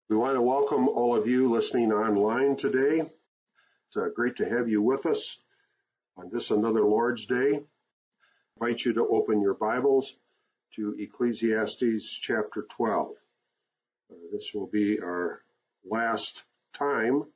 We want to welcome all of you listening online today. It's great to have you with us on this another Lord's Day. I invite you to open your Bibles to Ecclesiastes chapter 12. This will be our last time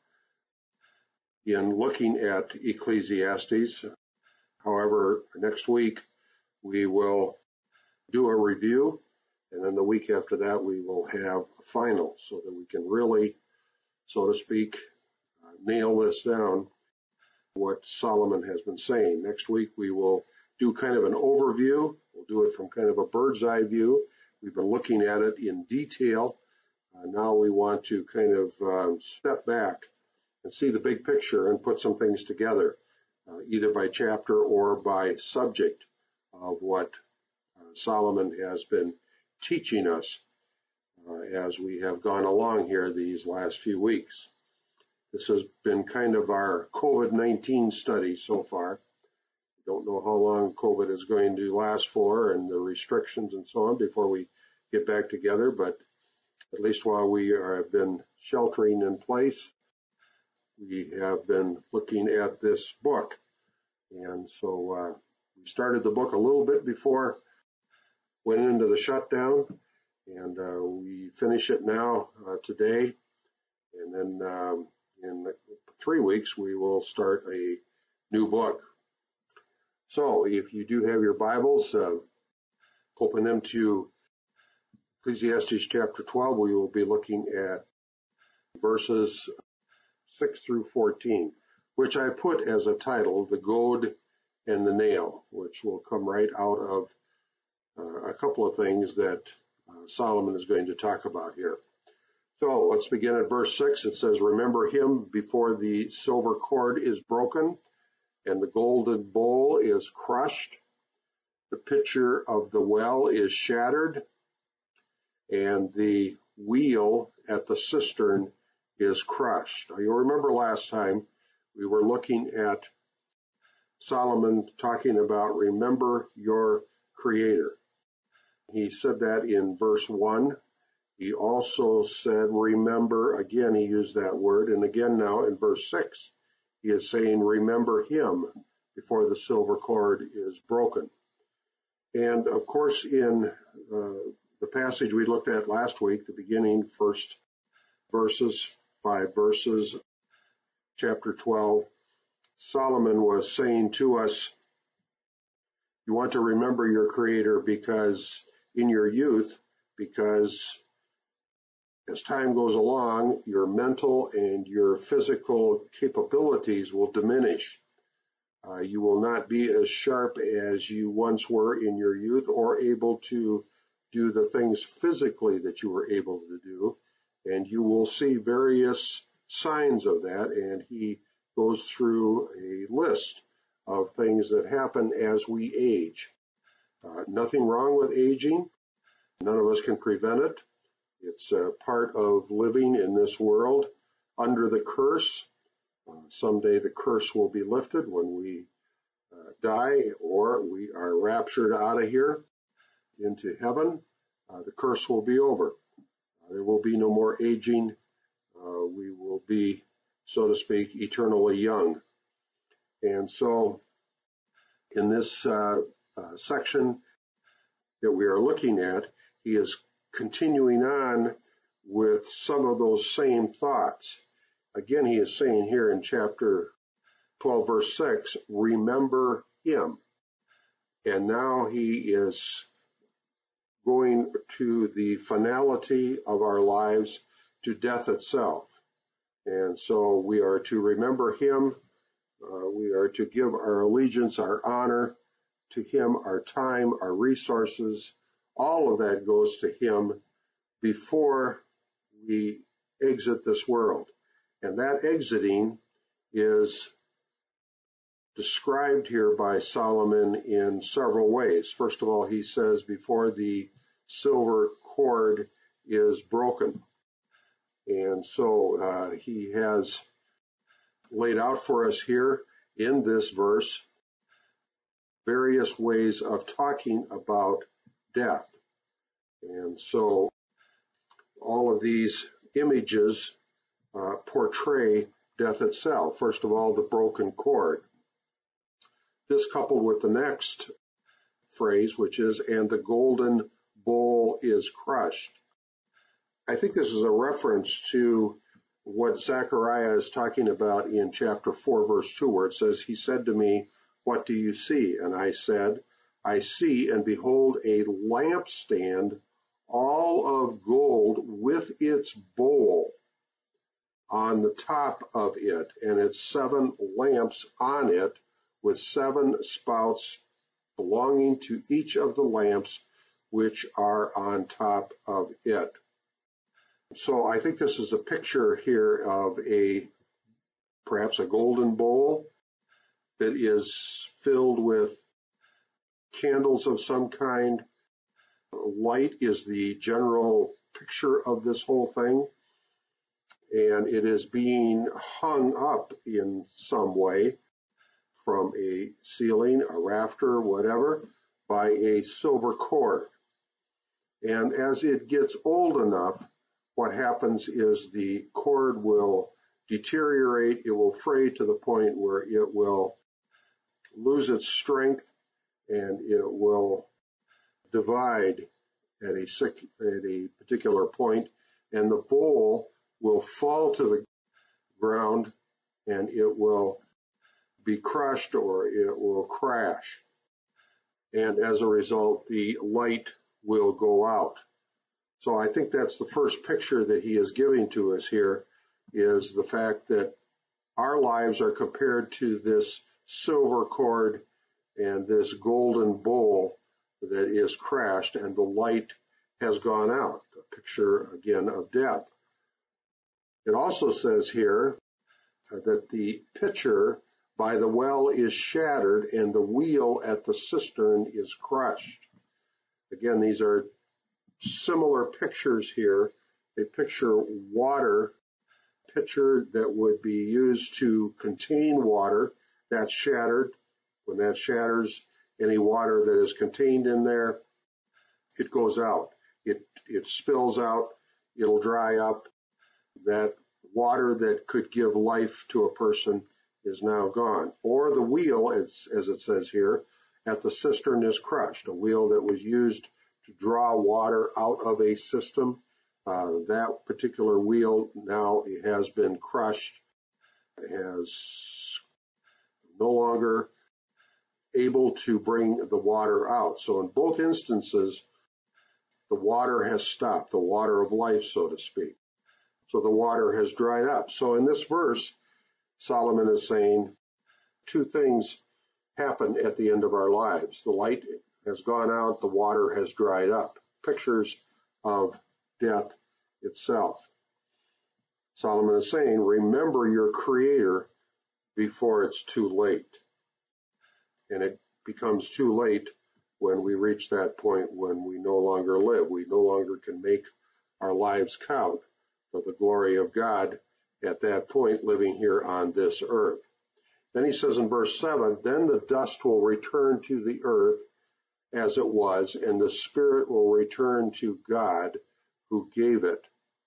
in looking at Ecclesiastes. However, next week we will do a review, and then the week after that we will have a final so that we can really, so to speak, nail this down, what Solomon has been saying. Next week we will do kind of an overview. We'll do it from kind of a bird's eye view. We've been looking at it in detail. Now we want to kind of step back and see the big picture and put some things together, either by chapter or by subject of what Solomon has been teaching us as we have gone along here these last few weeks. This has been kind of our COVID-19 study so far. We don't know how long COVID is going to last for and the restrictions and so on before we get back together, but at least while we have been sheltering in place, we have been looking at this book. And so we started the book a little bit before went into the shutdown, and we finish it now today, and then in 3 weeks we will start a new book. So if you do have your Bibles, open them to Ecclesiastes chapter 12. We will be looking at verses 6 through 14, which I put as a title, The Goad and the Nail, which will come right out of a couple of things that Solomon is going to talk about here. So let's begin at verse 6. It says, "Remember him before the silver cord is broken and the golden bowl is crushed. The pitcher of the well is shattered and the wheel at the cistern is crushed." Now, you'll remember last time we were looking at Solomon talking about remember your Creator. He said that in verse 1. He also said, remember, again, he used that word. And again now in verse 6, he is saying, remember him before the silver cord is broken. And of course, in the passage we looked at last week, the beginning first verses, 5 verses, chapter 12, Solomon was saying to us, you want to remember your Creator because in your youth, because as time goes along, your mental and your physical capabilities will diminish. You will not be as sharp as you once were in your youth or able to do the things physically that you were able to do. And you will see various signs of that. And he goes through a list of things that happen as we age. Nothing wrong with aging. None of us can prevent it. It's a part of living in this world under the curse. Someday the curse will be lifted when we die or we are raptured out of here into heaven. The curse will be over. There will be no more aging. We will be, so to speak, eternally young. And so in this section that we are looking at, he is continuing on with some of those same thoughts. Again, he is saying here in chapter 12, verse 6, remember him. And now he is going to the finality of our lives, to death itself. And so we are to remember him. We are to give our allegiance, our honor to him, our time, our resources. All of that goes to him before we exit this world. And that exiting is described here by Solomon in several ways. First of all, he says before the silver cord is broken. And so he has laid out for us here in this verse various ways of talking about death. And so all of these images portray death itself. First of all, the broken cord. This coupled with the next phrase, which is, and the golden bowl is crushed. I think this is a reference to what Zechariah is talking about in chapter 4, verse 2, where it says, he said to me, what do you see? And I said, I see, and behold, a lampstand, all of gold, with its bowl on the top of it, and its 7 lamps on it, with 7 spouts belonging to each of the lamps which are on top of it. So I think this is a picture here of perhaps a golden bowl that is filled with candles of some kind. Light is the general picture of this whole thing, and it is being hung up in some way from a ceiling, a rafter, whatever, by a silver cord. And as it gets old enough, what happens is the cord will deteriorate, it will fray to the point where it will lose its strength, and it will divide at a particular point, and the bowl will fall to the ground, and it will be crushed or it will crash. And as a result, the light will go out. So I think that's the first picture that he is giving to us here, is the fact that our lives are compared to this silver cord and this golden bowl that is crashed, and the light has gone out. A picture, again, of death. It also says here that the pitcher by the well is shattered, and the wheel at the cistern is crushed. Again, these are similar pictures here. They picture water, pitcher that would be used to contain water, that's shattered. When that shatters, any water that is contained in there, it goes out. It spills out, it'll dry up. That water that could give life to a person is now gone. Or the wheel, as it says here, at the cistern is crushed. A wheel that was used to draw water out of a system, that particular wheel now has been crushed, has no longer able to bring the water out. So in both instances, the water has stopped, the water of life, so to speak. So the water has dried up. So in this verse, Solomon is saying 2 things happen at the end of our lives. The light has gone out, the water has dried up. Pictures of death itself. Solomon is saying, remember your Creator before it's too late. And it becomes too late when we reach that point when we no longer live. We no longer can make our lives count for the glory of God at that point, living here on this earth. Then he says in verse 7, then the dust will return to the earth as it was, and the spirit will return to God who gave it.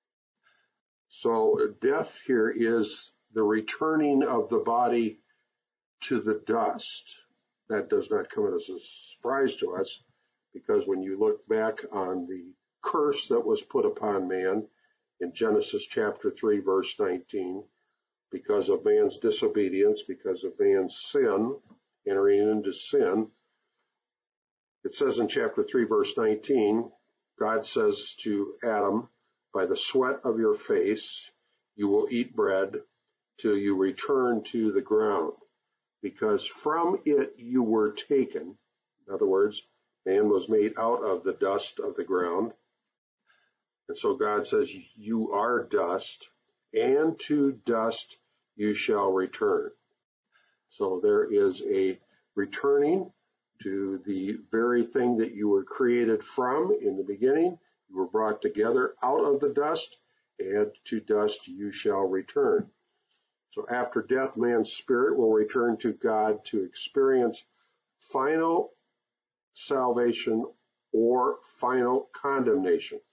So death here is the returning of the body to the dust. That does not come as a surprise to us, because when you look back on the curse that was put upon man in Genesis chapter 3, verse 19, because of man's disobedience, because of man's sin, entering into sin, it says in chapter 3, verse 19, God says to Adam, by the sweat of your face you will eat bread till you return to the ground, because from it you were taken. In other words, man was made out of the dust of the ground. And so God says, you are dust, and to dust you shall return. So there is a returning to the very thing that you were created from in the beginning. You were brought together out of the dust, and to dust you shall return. So after death, man's spirit will return to God to experience final salvation or final condemnation.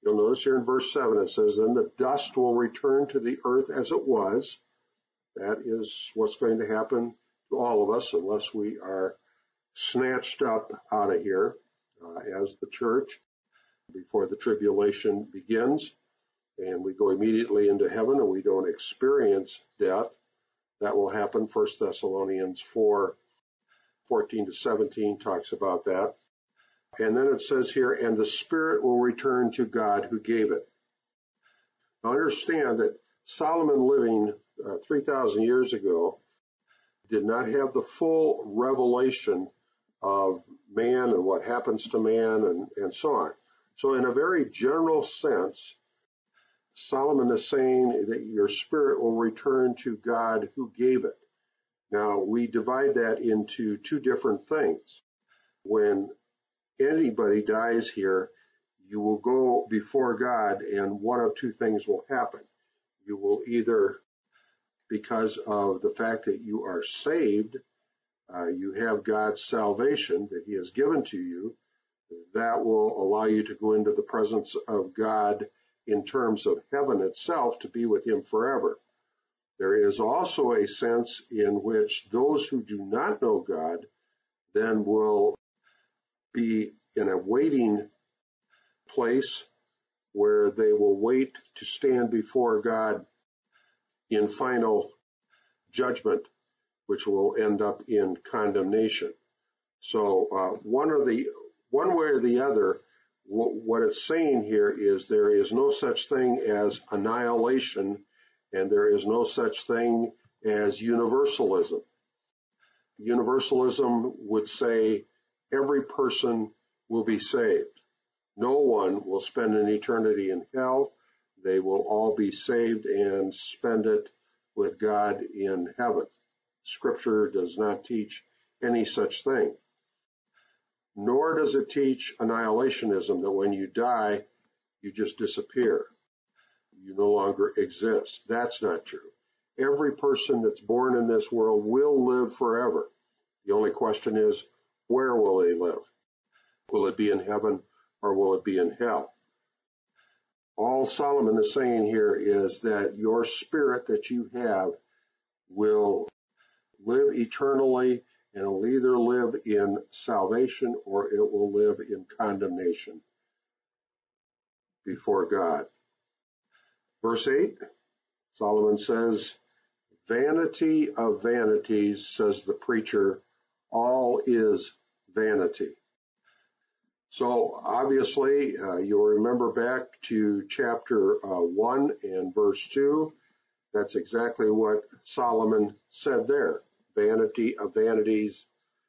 You'll notice here in verse 7 it says, then the dust will return to the earth as it was. That is what's going to happen to all of us unless we are snatched up out of here as the church before the tribulation begins and we go immediately into heaven and we don't experience death. That will happen. 1 Thessalonians 4:14 to 17 talks about that. And then it says here, and the spirit will return to God who gave it. Now understand that Solomon living 3,000 years ago did not have the full revelation of man and what happens to man and so on. So in a very general sense, Solomon is saying that your spirit will return to God who gave it. Now we divide that into two different things. When anybody dies here, you will go before God and one of two things will happen. You will either, because of the fact that you are saved, you have God's salvation that he has given to you, that will allow you to go into the presence of God in terms of heaven itself to be with him forever. There is also a sense in which those who do not know God then will be in a waiting place where they will wait to stand before God in final judgment, which will end up in condemnation. So one way or the other, what it's saying here is there is no such thing as annihilation and there is no such thing as universalism. Universalism would say every person will be saved. No one will spend an eternity in hell. They will all be saved and spend it with God in heaven. Scripture does not teach any such thing. Nor does it teach annihilationism, that when you die, you just disappear. You no longer exist. That's not true. Every person that's born in this world will live forever. The only question is, where will they live? Will it be in heaven or will it be in hell? All Solomon is saying here is that your spirit that you have will live eternally, and it will either live in salvation or it will live in condemnation before God. Verse 8, Solomon says, vanity of vanities, says the preacher, all is vanity. So obviously, you'll remember back to chapter 1 and verse 2. That's exactly what Solomon said there. Vanity of vanities,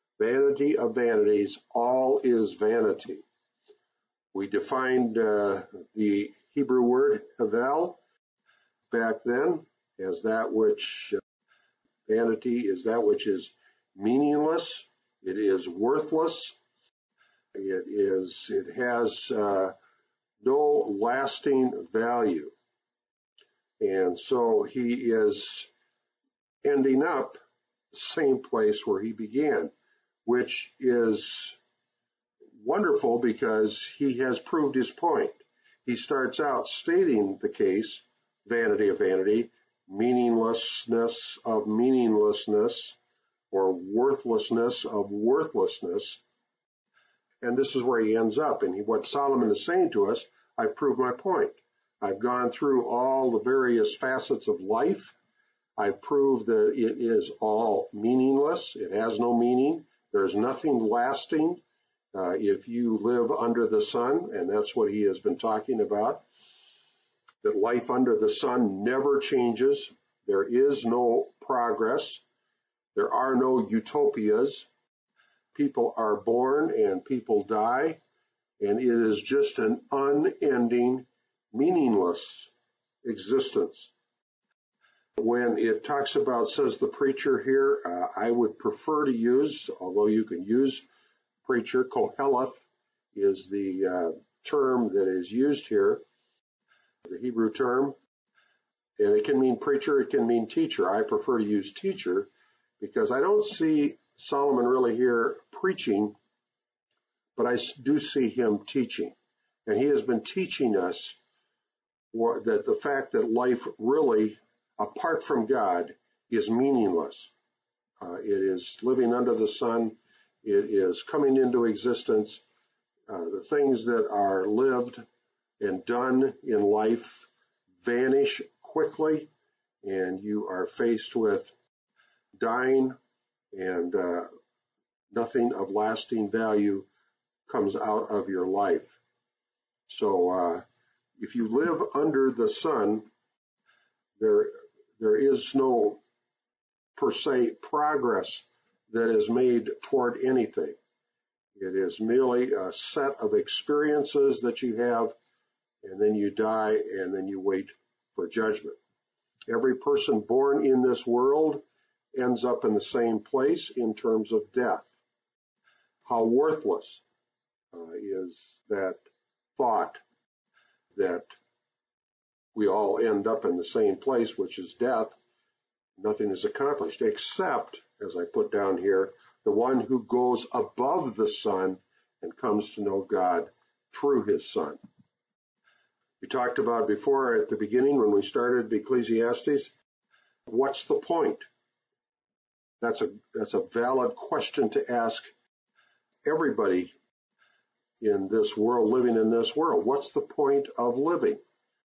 all is vanity. We defined the Hebrew word havel back then as that which, vanity is that which is meaningless, it is worthless, it has no lasting value. And so he is ending up the same place where he began, which is wonderful because he has proved his point. He starts out stating the case, vanity of vanity, meaninglessness of meaninglessness, or worthlessness of worthlessness. And this is where he ends up. And what Solomon is saying to us, I've proved my point. I've gone through all the various facets of life. I've proved that it is all meaningless. It has no meaning. There's nothing lasting if you live under the sun, and that's what he has been talking about, that life under the sun never changes. There is no progress. There are no utopias. People are born and people die, and it is just an unending, meaningless existence. When it talks about, says the preacher here, I would prefer to use, although you can use preacher, Koheleth is the term that is used here, the Hebrew term, and it can mean preacher, it can mean teacher. I prefer to use teacher because I don't see Solomon really here preaching, but I do see him teaching. And he has been teaching us that the fact that life really, apart from God, is meaningless. It is living under the sun. It is coming into existence. The things that are lived and done in life vanish quickly, and you are faced with dying, and nothing of lasting value comes out of your life. So if you live under the sun, there is no per se progress that is made toward anything. It is merely a set of experiences that you have, and then you die, and then you wait for judgment. Every person born in this world ends up in the same place in terms of death. How worthless is that thought that we all end up in the same place, which is death. Nothing is accomplished except, as I put down here, the one who goes above the sun and comes to know God through his Son. We talked about before at the beginning when we started Ecclesiastes, what's the point? That's a valid question to ask everybody in this world, living in this world. What's the point of living?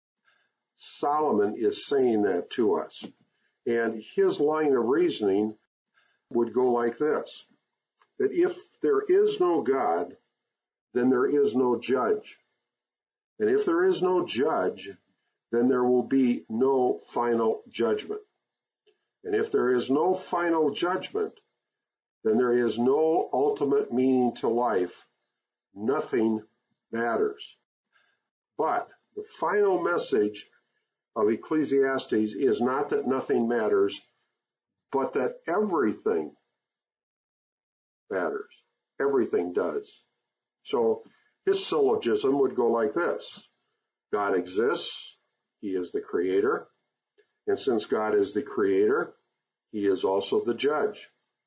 Solomon is saying that to us. And his line of reasoning would go like this, that if there is no God, then there is no judge. And if there is no judge, then there will be no final judgment. And if there is no final judgment, then there is no ultimate meaning to life. Nothing matters. But the final message of Ecclesiastes is not that nothing matters, but that everything matters. Everything does. So his syllogism would go like this. God exists. He is the creator. And since God is the creator, he is also the judge.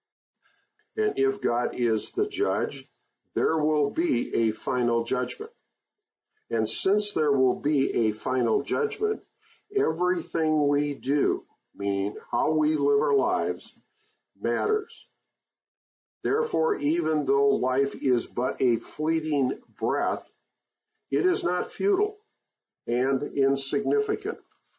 And if God is the judge, there will be a final judgment. And since there will be a final judgment, everything we do, meaning how we live our lives, matters. Therefore, even though life is but a fleeting breath, it is not futile and insignificant.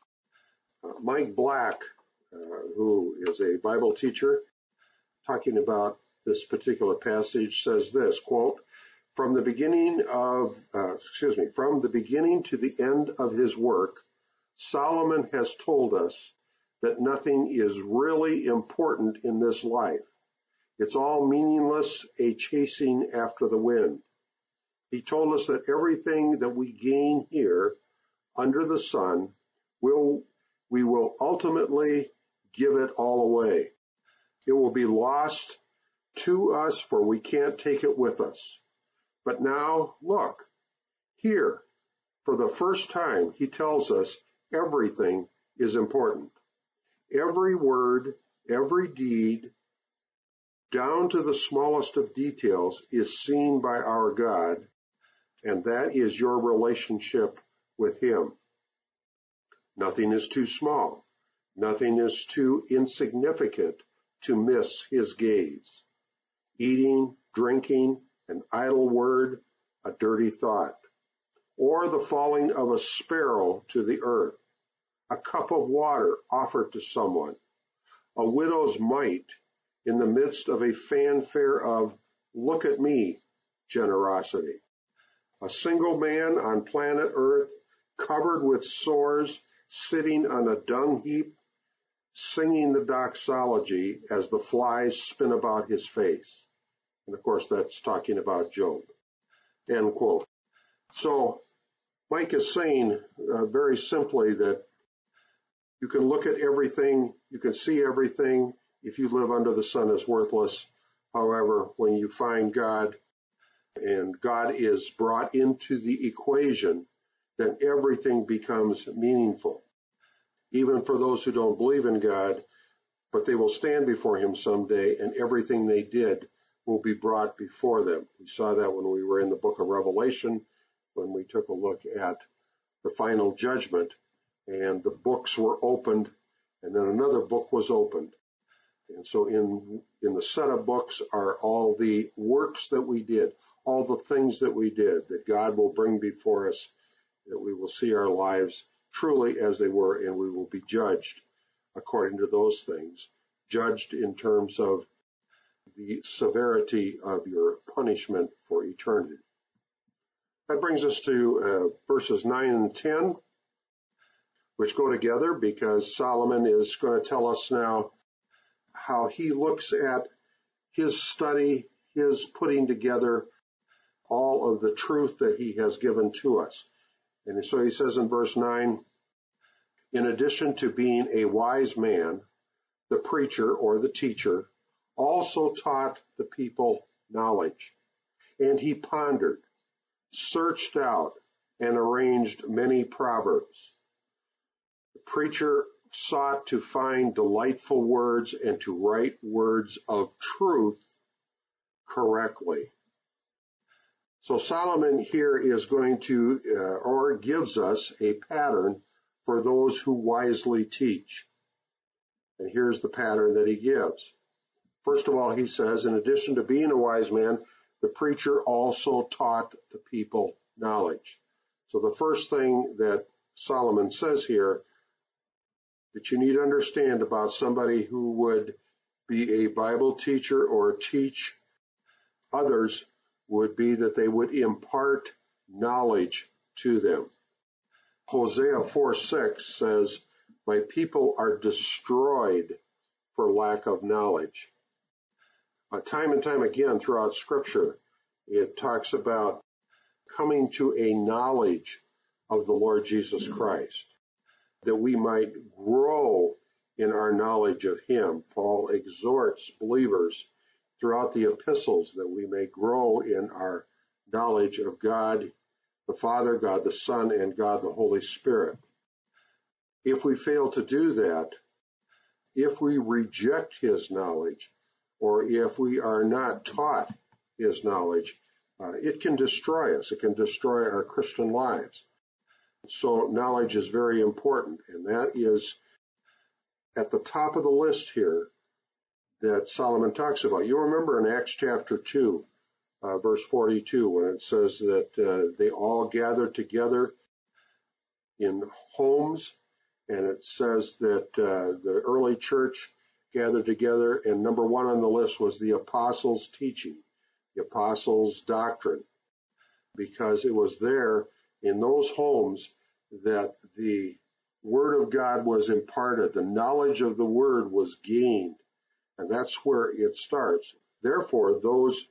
Mike Black, who is a Bible teacher, talking about this particular passage, says this, quote, from the beginning to the end of his work, Solomon has told us that nothing is really important in this life. It's all meaningless, a chasing after the wind. He told us that everything that we gain here under the sun, we will ultimately give it all away. It will be lost to us, for we can't take it with us. But now, look, here, for the first time, he tells us everything is important. Every word, every deed, down to the smallest of details, is seen by our God, and that is your relationship with him. Nothing is too small. Nothing is too insignificant to miss his gaze. Eating, drinking, an idle word, a dirty thought, or the falling of a sparrow to the earth, a cup of water offered to someone, a widow's mite in the midst of a fanfare of look at me generosity, a single man on planet Earth covered with sores, sitting on a dung heap, singing the doxology as the flies spin about his face. And of course, that's talking about Job. End quote. So Mike is saying very simply that you can look at everything, you can see everything. If you live under the sun, is worthless. However, when you find God and God is brought into the equation, then everything becomes meaningful. Even for those who don't believe in God, but they will stand before him someday, and everything they did will be brought before them. We saw that when we were in the book of Revelation, when we took a look at the final judgment, and the books were opened, and then another book was opened. And so in the set of books are all the works that we did, all the things that we did, that God will bring before us, that we will see our lives truly as they were, and we will be judged according to those things, judged in terms of the severity of your punishment for eternity. That brings us to verses 9 and 10, which go together because Solomon is going to tell us now how he looks at his study, his putting together all of the truth that he has given to us. And so he says in verse 9, in addition to being a wise man, the preacher or the teacher also taught the people knowledge. And he pondered, searched out, and arranged many proverbs. The preacher sought to find delightful words and to write words of truth correctly. So Solomon here is going to, or gives us a pattern for those who wisely teach. And here's the pattern that he gives. First of all, he says, in addition to being a wise man, the preacher also taught the people knowledge. So the first thing that Solomon says here that you need to understand about somebody who would be a Bible teacher or teach others would be that they would impart knowledge to them. Hosea 4:6 says, my people are destroyed for lack of knowledge. Time and time again throughout Scripture, it talks about coming to a knowledge of the Lord Jesus Christ, that we might grow in our knowledge of Him. Paul exhorts believers throughout the epistles that we may grow in our knowledge of God the Father, God the Son, and God the Holy Spirit. If we fail to do that, if we reject His knowledge, or if we are not taught His knowledge, it can destroy us. It can destroy our Christian lives. So knowledge is very important, and that is at the top of the list here that Solomon talks about. You remember in Acts chapter 2, verse 42, when it says that they all gathered together in homes, and it says that the early church gathered together, and number one on the list was the apostles' teaching, the apostles' doctrine, because it was there in those homes that the Word of God was imparted, the knowledge of the Word was gained, and that's where it starts. Therefore, those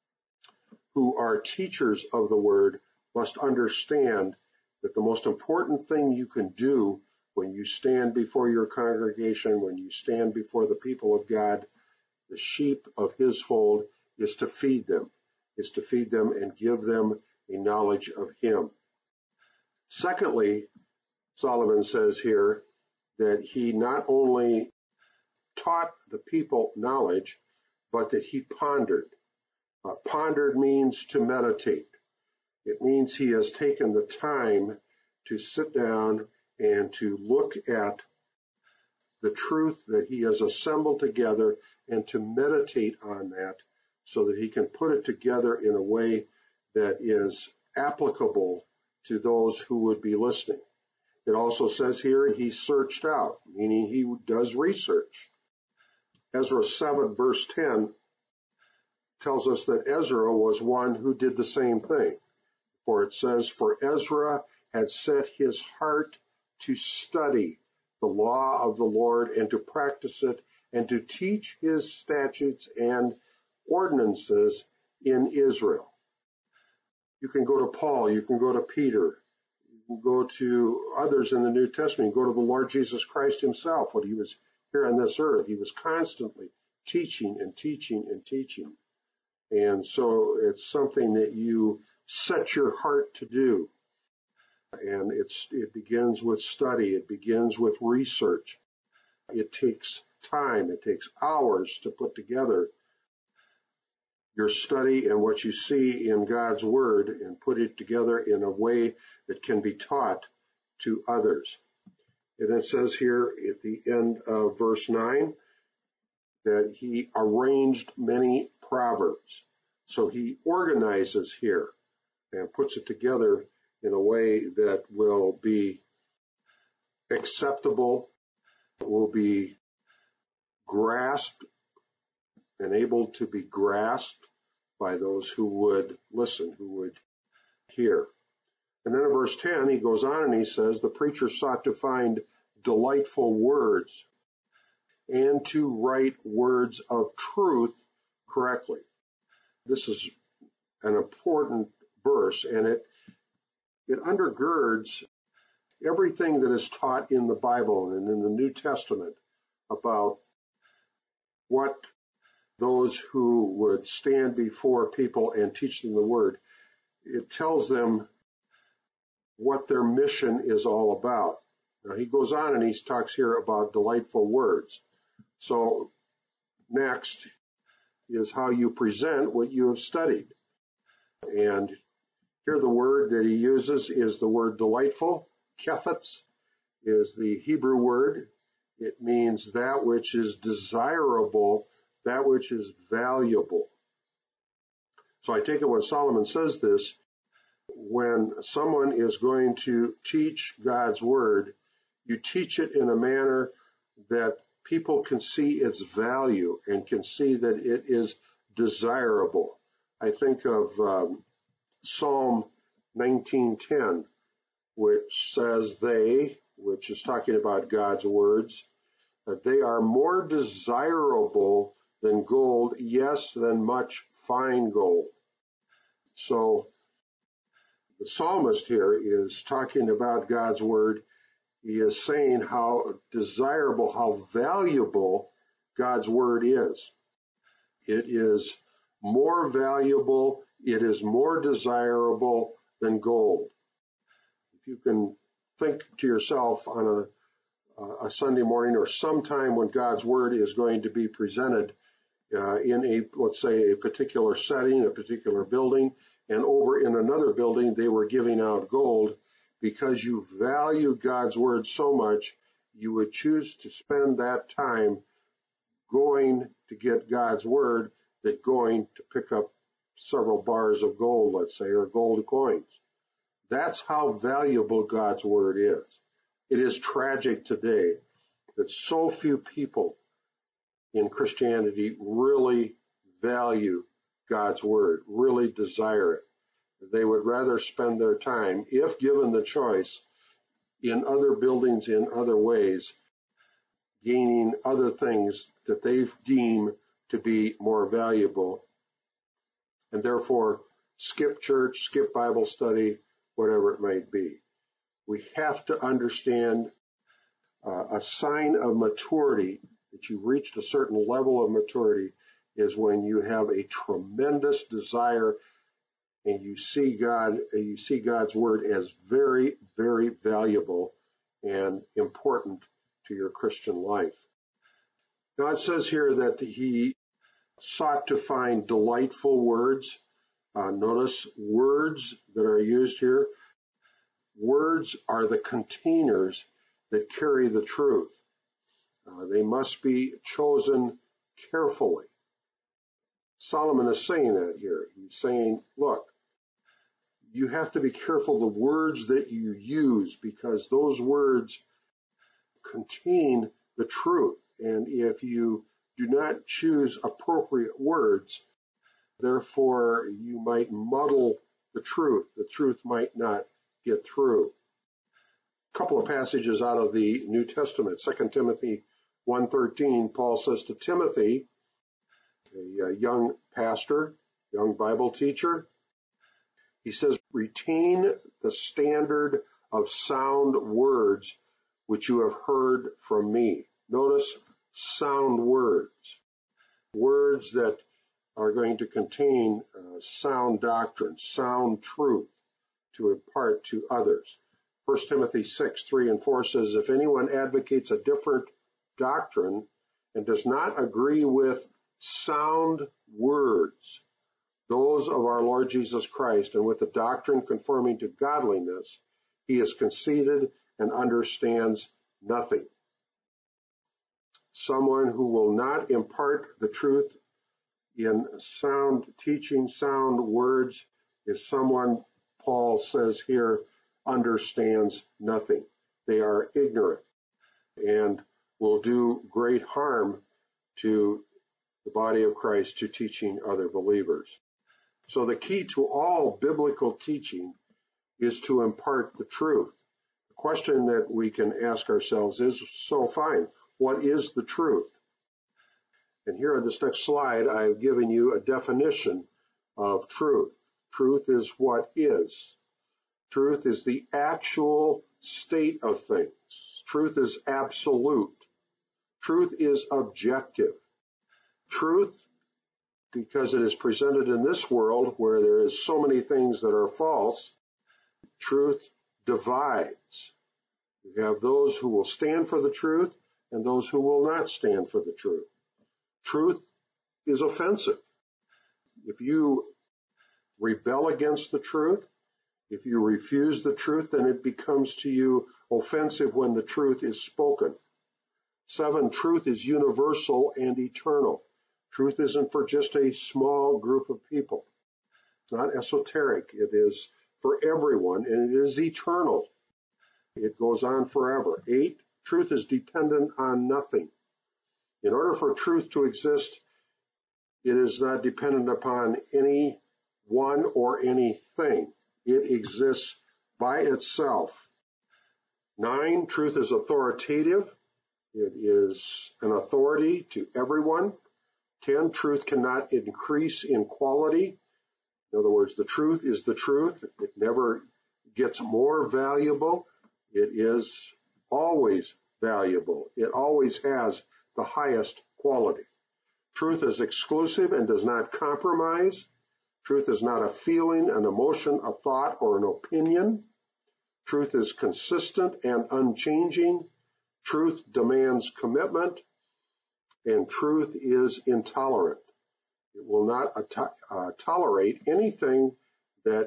who are teachers of the Word must understand that the most important thing you can do when you stand before your congregation, when you stand before the people of God, the sheep of His fold, is to feed them, and give them a knowledge of Him. Secondly, Solomon says here that he not only taught the people knowledge, but that he pondered. Pondered means to meditate. It means he has taken the time to sit down and to look at the truth that he has assembled together and to meditate on that so that he can put it together in a way that is applicable to those who would be listening. It also says here he searched out, meaning he does research. Ezra 7 verse 10 tells us that Ezra was one who did the same thing. For it says, for Ezra had set his heart to study the law of the Lord and to practice it and to teach his statutes and ordinances in Israel. You can go to Paul, you can go to Peter, you can go to others in the New Testament, you can go to the Lord Jesus Christ himself when he was here on this earth. He was constantly teaching and teaching and teaching. And so it's something that you set your heart to do. And it begins with study. It begins with research. It takes time. It takes hours to put together your study and what you see in God's Word and put it together in a way that can be taught to others. And it says here at the end of verse 9 that he arranged many proverbs. So he organizes here and puts it together in a way that will be acceptable, will be grasped and able to be grasped by those who would listen, who would hear. And then in verse 10, he goes on and he says, the preacher sought to find delightful words and to write words of truth correctly. This is an important verse, and it undergirds everything that is taught in the Bible and in the New Testament about what those who would stand before people and teach them the Word. It tells them what their mission is all about. Now he goes on and he talks here about delightful words. So next is how you present what you have studied. And here the word that he uses is the word delightful. Kefetz is the Hebrew word. It means that which is desirable, that which is valuable. So I take it when Solomon says this, when someone is going to teach God's word, you teach it in a manner that people can see its value and can see that it is desirable. I think of Psalm 19:10, which says they, which is talking about God's words, that they are more desirable than gold, yes, than much fine gold. So the psalmist here is talking about God's word. He is saying how desirable, how valuable God's word is. It is more valuable, it is more desirable than gold. If you can think to yourself on a Sunday morning or sometime when God's word is going to be presented in a, let's say, a particular setting, a particular building, and over in another building they were giving out gold, because you value God's word so much, you would choose to spend that time going to get God's word than going to pick up several bars of gold, let's say, or gold coins. That's how valuable God's word is. It is tragic today that so few people in Christianity really value God's word, really desire it. They would rather spend their time, if given the choice, in other buildings, in other ways, gaining other things that they deem to be more valuable, and therefore skip church, skip Bible study, whatever it might be. We have to understand a sign of maturity, that you reached a certain level of maturity, is when you have a tremendous desire and you see God's word as very, very valuable and important to your Christian life. Now it says here that he sought to find delightful words. Notice words that are used here. Words are the containers that carry the truth. They must be chosen carefully. Solomon is saying that here. He's saying, look, you have to be careful the words that you use, because those words contain the truth. And if you do not choose appropriate words, therefore you might muddle the truth. The truth might not get through. A couple of passages out of the New Testament. 2 Timothy 1:13, Paul says to Timothy, a young pastor, young Bible teacher, he says, retain the standard of sound words which you have heard from me. Notice sound words. Words that are going to contain sound doctrine, sound truth to impart to others. 1 Timothy 6:3 and 4 says, if anyone advocates a different doctrine and does not agree with sound words, those of our Lord Jesus Christ, and with the doctrine conforming to godliness, he is conceited and understands nothing. Someone who will not impart the truth in sound teaching, sound words, is someone, Paul says here, understands nothing. They are ignorant and will do great harm to the body of Christ, to teaching other believers. So the key to all biblical teaching is to impart the truth. The question that we can ask ourselves is, so fine, what is the truth? And here on this next slide, I've given you a definition of truth. Truth is what is. Truth is the actual state of things. Truth is absolute. Truth is objective. Truth, because it is presented in this world where there is so many things that are false, truth divides. You have those who will stand for the truth and those who will not stand for the truth. Truth is offensive. If you rebel against the truth, if you refuse the truth, then it becomes to you offensive when the truth is spoken. 7, truth is universal and eternal. Truth isn't for just a small group of people. It's not esoteric. It is for everyone, and it is eternal. It goes on forever. 8, truth is dependent on nothing. In order for truth to exist, it is not dependent upon any one or anything. It exists by itself. 9, truth is authoritative. It is an authority to everyone. 10, truth cannot increase in quality. In other words, the truth is the truth. It never gets more valuable. It is always valuable. It always has the highest quality. Truth is exclusive and does not compromise. Truth is not a feeling, an emotion, a thought, or an opinion. Truth is consistent and unchanging. Truth demands commitment, and truth is intolerant. It will not tolerate anything that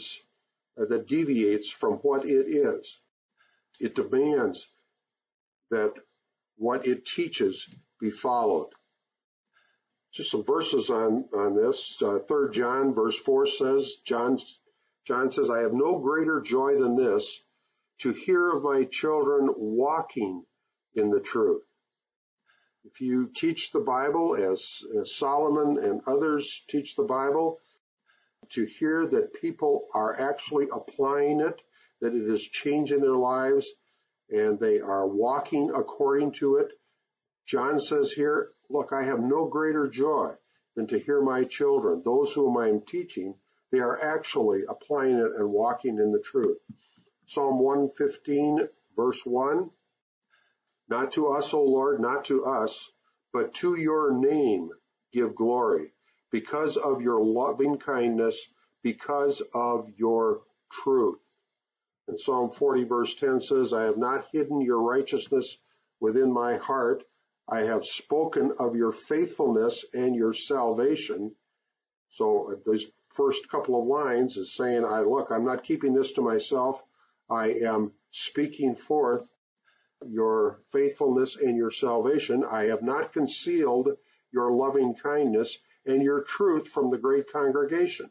deviates from what it is. It demands that what it teaches be followed. Just some verses on this. 3 John verse 4 says, John says, I have no greater joy than this, to hear of my children walking in the truth. If you teach the Bible as Solomon and others teach the Bible, to hear that people are actually applying it, that it is changing their lives, and they are walking according to it. John says here, look, I have no greater joy than to hear my children, those whom I am teaching, they are actually applying it and walking in the truth. Psalm 115, verse 1, not to us, O Lord, not to us, but to your name give glory, because of your loving kindness, because of your truth. And Psalm 40, verse 10 says, I have not hidden your righteousness within my heart. I have spoken of your faithfulness and your salvation. So these first couple of lines is saying, I'm not keeping this to myself. I am speaking forth your faithfulness and your salvation. I have not concealed your loving kindness and your truth from the great congregation.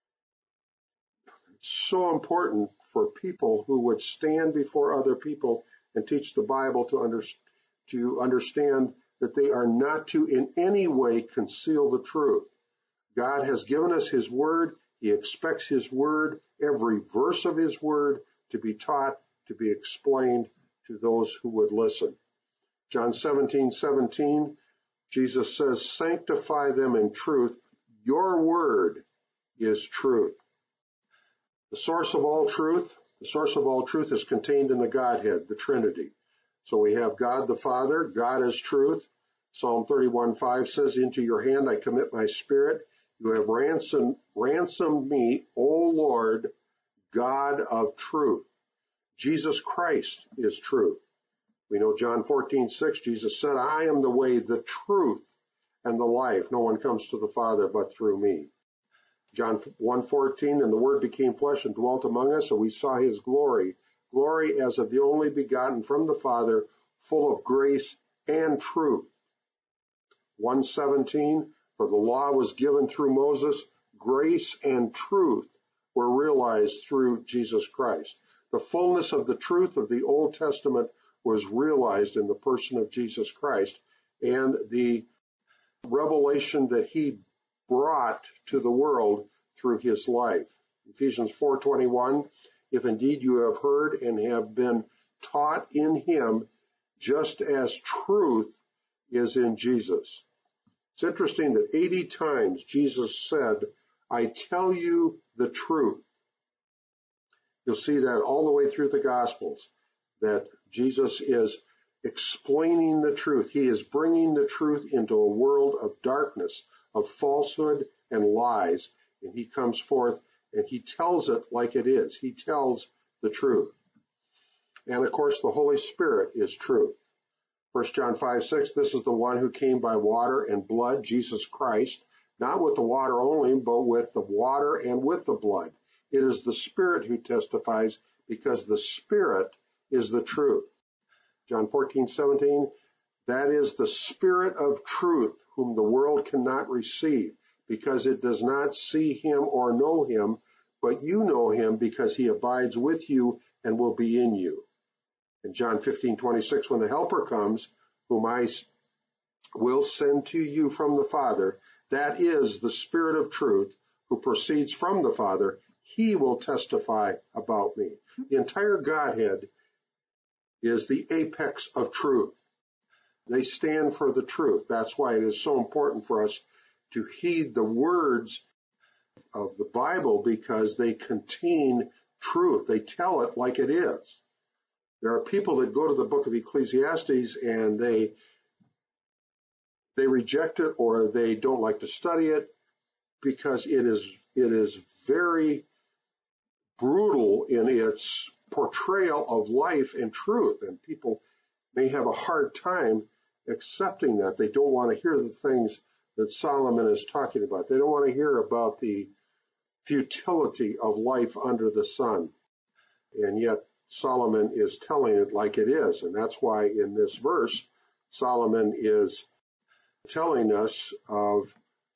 It's so important for people who would stand before other people and teach the Bible to understand that they are not to in any way conceal the truth. God has given us his word. He expects his word, every verse of his word, to be taught, to be explained to those who would listen. John 17:17, Jesus says, sanctify them in truth. Your word is truth. The source of all truth is contained in the Godhead, the Trinity. So we have God the Father, God is truth. Psalm 31:5 says, into your hand I commit my spirit. You have ransomed me, O Lord, God of truth. Jesus Christ is truth. We know John 14:6, Jesus said, I am the way, the truth, and the life. No one comes to the Father but through me. John 1:14, and the Word became flesh and dwelt among us, and we saw his glory, glory as of the only begotten from the Father, full of grace and truth. 1:17, for the law was given through Moses, grace and truth were realized through Jesus Christ. The fullness of the truth of the Old Testament was realized in the person of Jesus Christ, and the revelation that he brought to the world through his life. Ephesians 4:21, if indeed you have heard and have been taught in him, just as truth is in Jesus. It's interesting that 80 times Jesus said, I tell you the truth. You'll see that all the way through the Gospels, that Jesus is explaining the truth. He is bringing the truth into a world of darkness, of falsehood and lies, and he comes forth and he tells it like it is. He tells the truth. And of course, the Holy Spirit is truth. 1 John 5:6, this is the one who came by water and blood, Jesus Christ, not with the water only, but with the water and with the blood. It is the Spirit who testifies, because the Spirit is the truth. John 14:17, that is the Spirit of truth, whom the world cannot receive, because it does not see him or know him, but you know him, because he abides with you and will be in you. In John 15:26, when the Helper comes, whom I will send to you from the Father, that is the Spirit of truth, who proceeds from the Father, he will testify about me. The entire Godhead is the apex of truth. They stand for the truth. That's why it is so important for us to heed the words of the Bible, because they contain truth. They tell it like it is. There are people that go to the book of Ecclesiastes and they reject it, or they don't like to study it, because it is very brutal in its portrayal of life and truth, and people may have a hard time accepting that. They don't want to hear the things that Solomon is talking about. They don't want to hear about the futility of life under the sun. And yet Solomon is telling it like it is. And that's why in this verse, Solomon is telling us of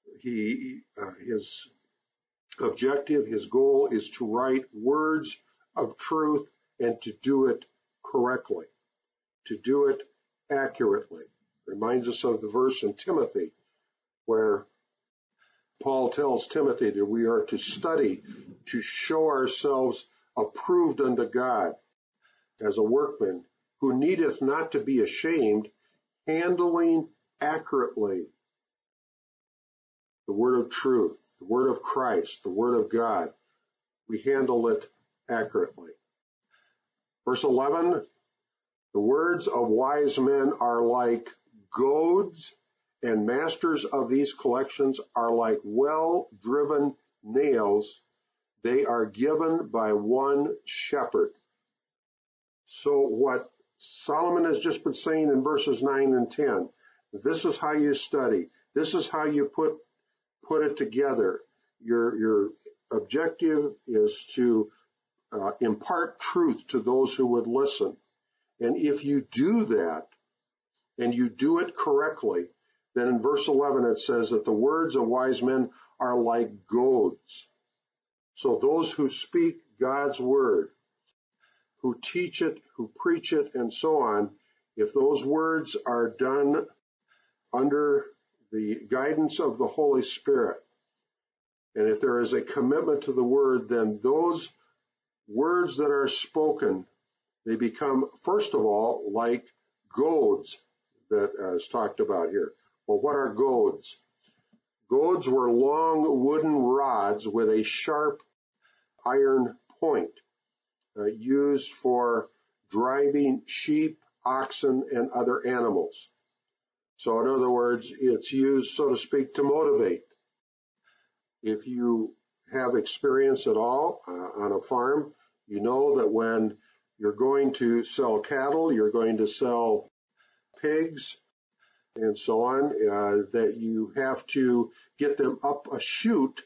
his objective, his goal is to write words of truth and to do it correctly, to do it accurately. Reminds us of the verse in Timothy where Paul tells Timothy that we are to study to show ourselves approved unto God as a workman who needeth not to be ashamed, handling accurately the word of truth, the word of Christ, the word of God. We handle it accurately. Verse 11, the words of wise men are like goads, and masters of these collections are like well-driven nails. They are given by one shepherd. So what Solomon has just been saying in verses 9 and 10, this is how you study. This is how you put it together. Your objective is to impart truth to those who would listen. And if you do that, and you do it correctly, then in verse 11 it says that the words of wise men are like goads. So those who speak God's word, who teach it, who preach it, and so on, if those words are done under the guidance of the Holy Spirit, and if there is a commitment to the word, then those words that are spoken, they become, first of all, like goads that is talked about here. Well, what are goads? Goads were long wooden rods with a sharp iron point used for driving sheep, oxen, and other animals. So in other words, it's used, so to speak, to motivate. If you have experience at all on a farm, you know that when you're going to sell cattle, you're going to sell pigs, and so on, that you have to get them up a chute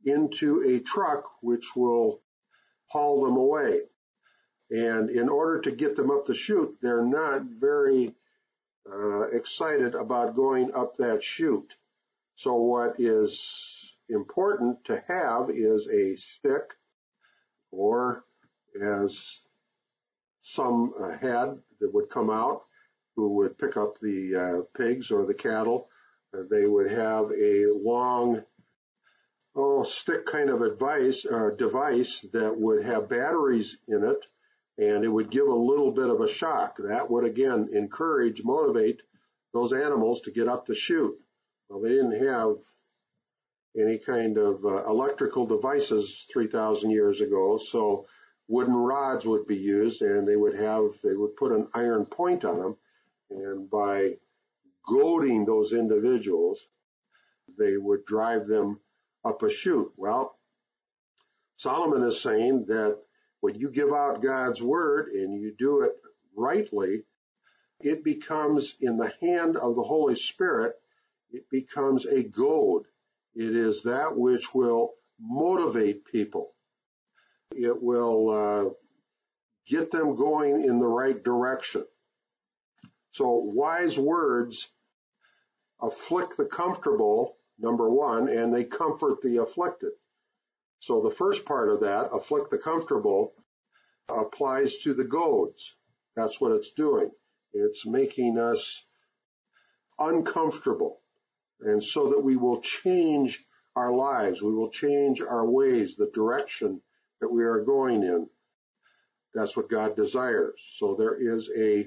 into a truck which will haul them away. And in order to get them up the chute, they're not very excited about going up that chute. So what is important to have is a stick, or as some had that would come out who would pick up the pigs or the cattle, they would have a long stick kind of device that would have batteries in it, and it would give a little bit of a shock. That would again motivate those animals to get up the chute. Well, they didn't have any kind of electrical devices 3,000 years ago, so wooden rods would be used, and they would put an iron point on them, and by goading those individuals, they would drive them up a chute. Well, Solomon is saying that when you give out God's word and you do it rightly, it becomes, in the hand of the Holy Spirit, it becomes a goad. It is that which will motivate people. It will get them going in the right direction. So wise words afflict the comfortable, number one, and they comfort the afflicted. So the first part of that, afflict the comfortable, applies to the goads. That's what it's doing. It's making us uncomfortable, and so that we will change our lives. We will change our ways, the direction that we are going in. That's what God desires. So there is a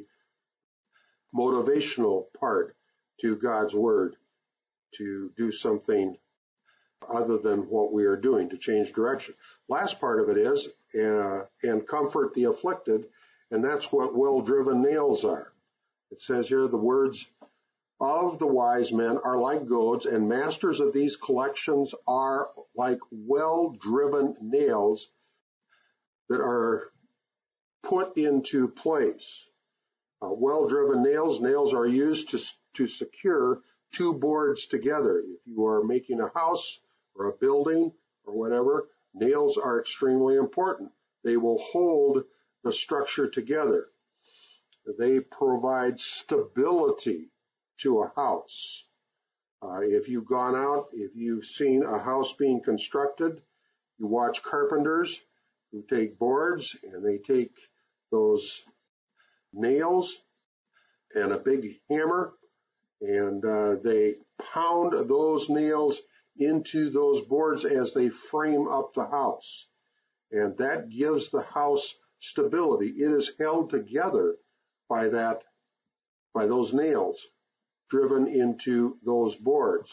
motivational part to God's word to do something other than what we are doing, to change direction. Last part of it is, and comfort the afflicted, and that's what well-driven nails are. It says here, the words of the wise men are like goads, and masters of these collections are like well-driven nails that are put into place. Well-driven nails are used to secure two boards together. If you are making a house or a building or whatever, nails are extremely important. They will hold the structure together. They provide stability to a house. If you've gone out, if you've seen a house being constructed, you watch carpenters who take boards and they take those nails and a big hammer, and they pound those nails into those boards as they frame up the house. And that gives the house stability. It is held together by those nails driven into those boards.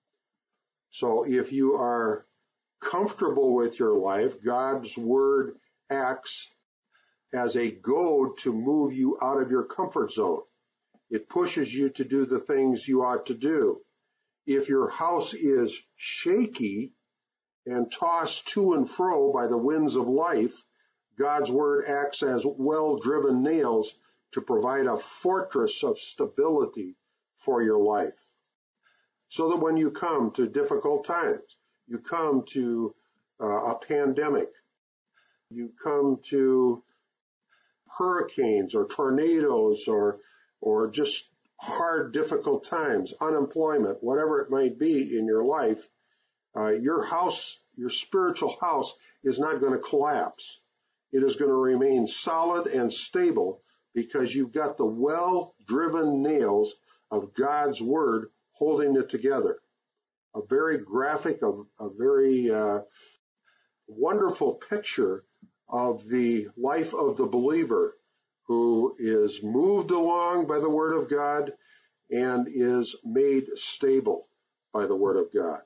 So if you are comfortable with your life, God's word acts as a goad to move you out of your comfort zone. It pushes you to do the things you ought to do. If your house is shaky and tossed to and fro by the winds of life, God's word acts as well-driven nails to provide a fortress of stability for your life. So that when you come to difficult times, you come to a pandemic, you come to hurricanes or tornadoes or just hard, difficult times, unemployment, whatever it might be in your life, your house, your spiritual house is not going to collapse. It is going to remain solid and stable because you've got the well-driven nails of God's word holding it together. A very graphic, a very wonderful picture of the life of the believer who is moved along by the word of God and is made stable by the word of God.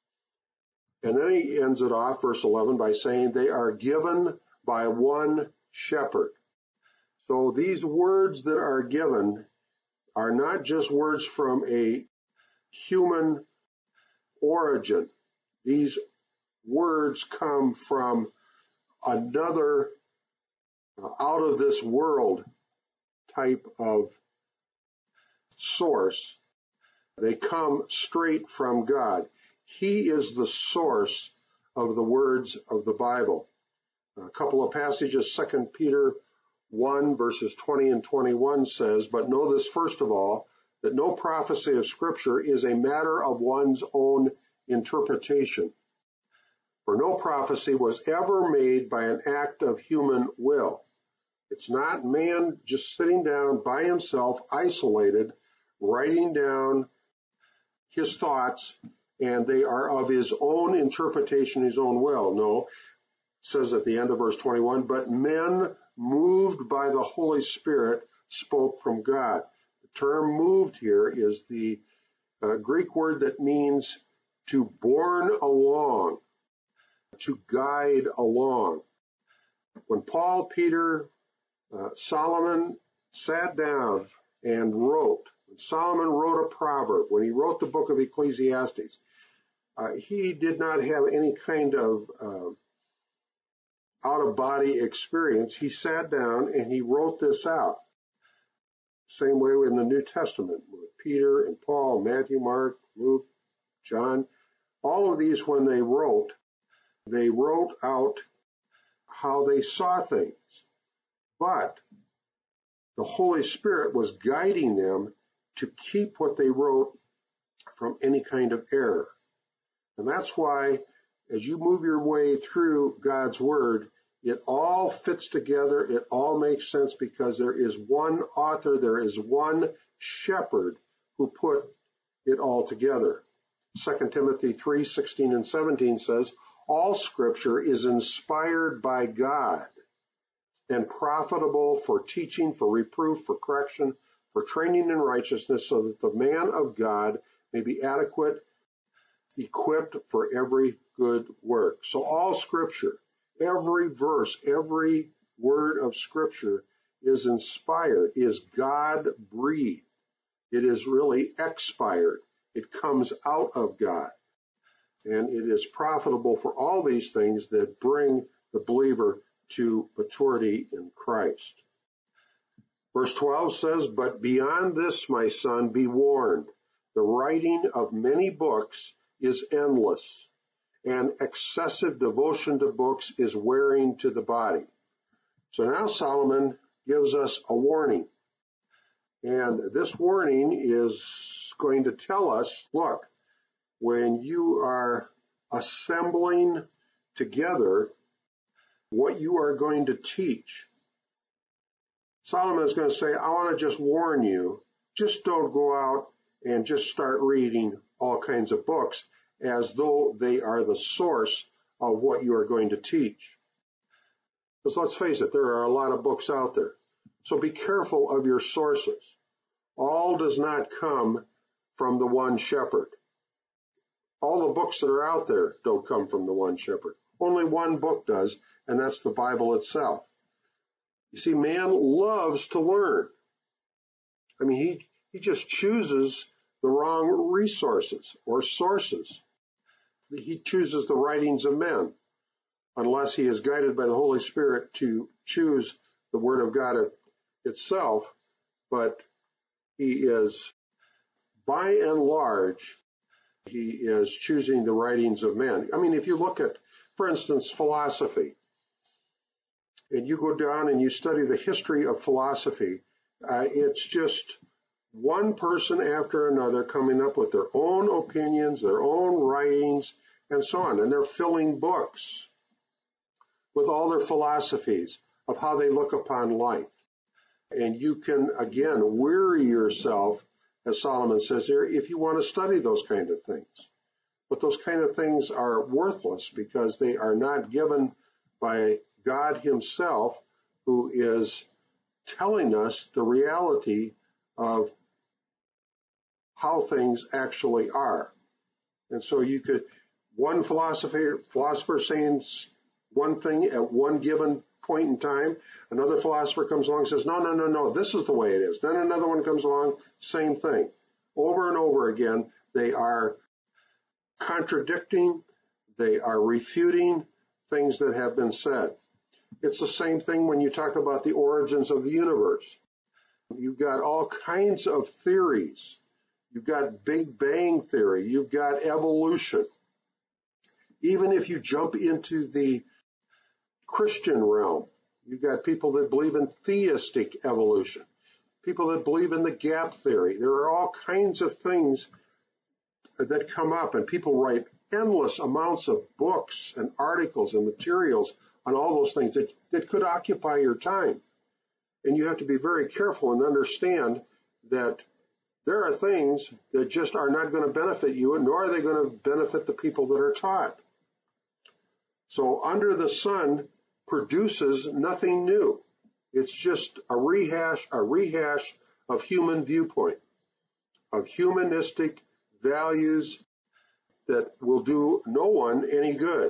And then he ends it off, verse 11, by saying they are given by one shepherd. So these words that are given are not just words from a human origin. These words come from another out of this world type of source. They come straight from God. He is the source of the words of the Bible. A couple of passages, 2 Peter 1 verses 20 and 21 says, "But know this first of all, that no prophecy of Scripture is a matter of one's own interpretation. For no prophecy was ever made by an act of human will." It's not man just sitting down by himself, isolated, writing down his thoughts, and they are of his own interpretation, his own will. No, it says at the end of verse 21, "But men moved by the Holy Spirit spoke from God." The term moved here is the Greek word that means to borne along, to guide along. When Paul, Peter, Solomon sat down and wrote, when Solomon wrote a proverb, when he wrote the book of Ecclesiastes, he did not have any kind of out-of-body experience. He sat down and he wrote this out. Same way in the New Testament with Peter and Paul, Matthew, Mark, Luke, John. All of these, when they wrote out how they saw things. But the Holy Spirit was guiding them to keep what they wrote from any kind of error. And that's why, as you move your way through God's Word, it all fits together, it all makes sense, because there is one author, there is one shepherd who put it all together. 2 Timothy 3:16 and 17 says, "All Scripture is inspired by God and profitable for teaching, for reproof, for correction, for training in righteousness, so that the man of God may be adequate, equipped for every good work." So all Scripture, every verse, every word of Scripture is inspired, is God-breathed. It is really expired. It comes out of God. And it is profitable for all these things that bring the believer to maturity in Christ. Verse 12 says, "But beyond this, my son, be warned. The writing of many books is endless, and excessive devotion to books is wearing to the body." So now Solomon gives us a warning. And this warning is going to tell us, look, when you are assembling together what you are going to teach, Solomon is going to say, I want to just warn you, just don't go out and just start reading all kinds of books as though they are the source of what you are going to teach. Because let's face it, there are a lot of books out there. So be careful of your sources. All does not come from the one shepherd. All the books that are out there don't come from the one shepherd. Only one book does, and that's the Bible itself. You see, man loves to learn. I mean, he just chooses the wrong resources or sources. He chooses the writings of men, unless he is guided by the Holy Spirit to choose the Word of God itself. But he is, by and large, he is choosing the writings of men. I mean, if you look at, for instance, philosophy, and you go down and you study the history of philosophy, it's just one person after another coming up with their own opinions, their own writings, and so on. And they're filling books with all their philosophies of how they look upon life. And you can, again, weary yourself, as Solomon says here, if you want to study those kind of things. But those kind of things are worthless because they are not given by God himself, who is telling us the reality of how things actually are. And so you could, one philosopher saying one thing at one given point in time, another philosopher comes along and says, no, this is the way it is. Then another one comes along, same thing. Over and over again, they are contradicting, they are refuting things that have been said. It's the same thing when you talk about the origins of the universe. You've got all kinds of theories. You've got Big Bang theory. You've got evolution. Even if you jump into the Christian realm, you've got people that believe in theistic evolution, people that believe in the gap theory. There are all kinds of things that come up, and people write endless amounts of books and articles and materials on all those things that could occupy your time. And you have to be very careful and understand that there are things that just are not going to benefit you, nor are they going to benefit the people that are taught. So under the sun produces nothing new. It's just a rehash of human viewpoint, of humanistic values that will do no one any good.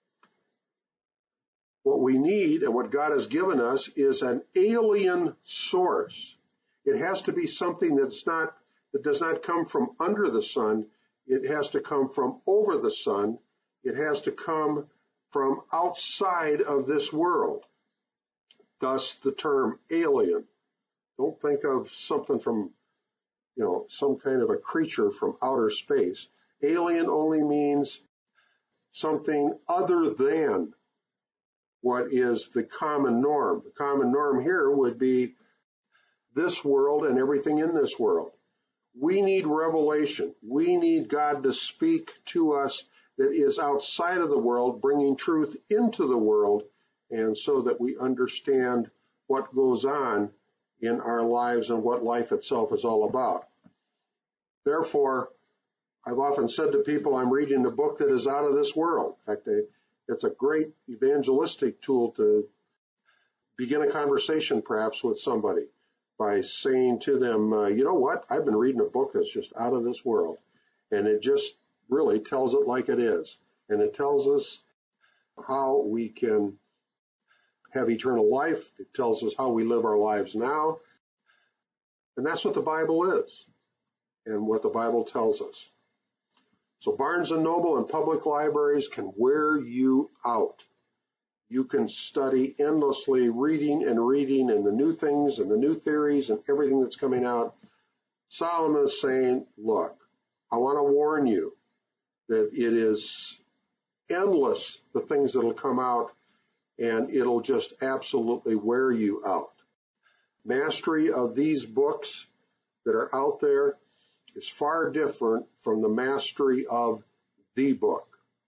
What we need and what God has given us is an alien source. It has to be something that does not come from under the sun. It has to come from over the sun. It has to come from outside of this world. Thus the term alien. Don't think of something from, some kind of a creature from outer space. Alien only means something other than what is the common norm. The common norm here would be this world and everything in this world. We need revelation. We need God to speak to us that is outside of the world, bringing truth into the world, and so that we understand what goes on in our lives and what life itself is all about. Therefore, I've often said to people, I'm reading a book that is out of this world. In fact, it's a great evangelistic tool to begin a conversation perhaps with somebody by saying to them, you know what, I've been reading a book that's just out of this world. And it just really tells it like it is. And it tells us how we can have eternal life. It tells us how we live our lives now. And that's what the Bible is and what the Bible tells us. So Barnes & Noble and public libraries can wear you out. You can study endlessly, reading and the new things and the new theories and everything that's coming out. Solomon is saying, look, I want to warn you that it is endless, the things that will come out, and it'll just absolutely wear you out. Mastery of these books that are out there is far different from the mastery of the book.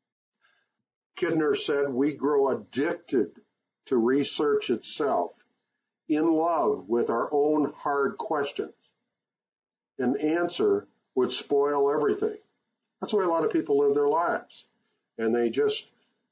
Kidner said, we grow addicted to research itself, in love with our own hard questions. An answer would spoil everything. That's the way a lot of people live their lives. And they just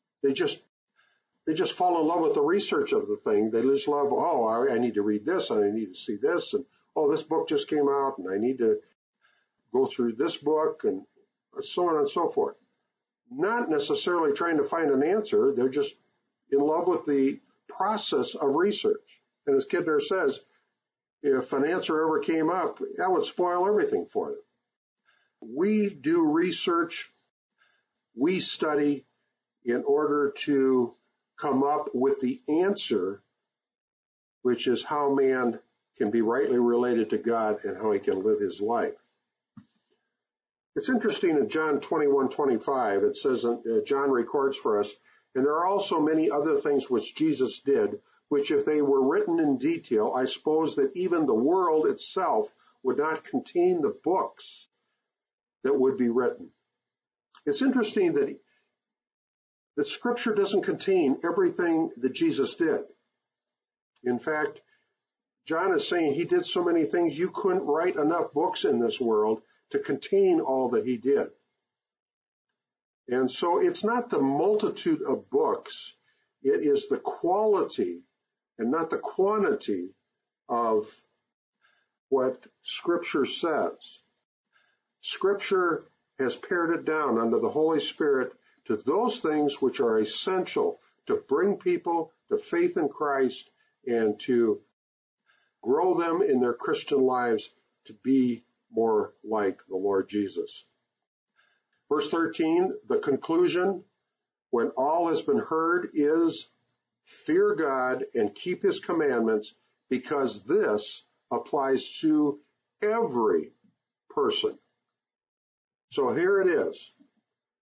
fall in love with the research of the thing. They just love, I need to read this and I need to see this, and this book just came out and I need to go through this book, and so on and so forth. Not necessarily trying to find an answer. They're just in love with the process of research. And as Kidner says, if an answer ever came up, that would spoil everything for them. We do research, we study in order to come up with the answer, which is how man can be rightly related to God and how he can live his life. It's interesting in John 21:25, it says, John records for us, and there are also many other things which Jesus did, which if they were written in detail, I suppose that even the world itself would not contain the books that would be written. It's interesting that Scripture doesn't contain everything that Jesus did. In fact, John is saying he did so many things, you couldn't write enough books in this world to contain all that he did. And so it's not the multitude of books, it is the quality and not the quantity of what Scripture says. Scripture has pared it down under the Holy Spirit to those things which are essential to bring people to faith in Christ and to grow them in their Christian lives to be more like the Lord Jesus. Verse 13, the conclusion, when all has been heard, is fear God and keep his commandments, because this applies to every person. So here it is.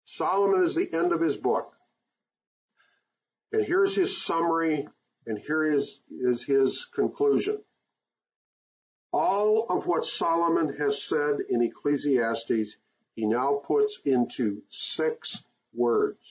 Solomon is the end of his book. And here's his summary, and here is his conclusion. All of what Solomon has said in Ecclesiastes, he now puts into 6 words.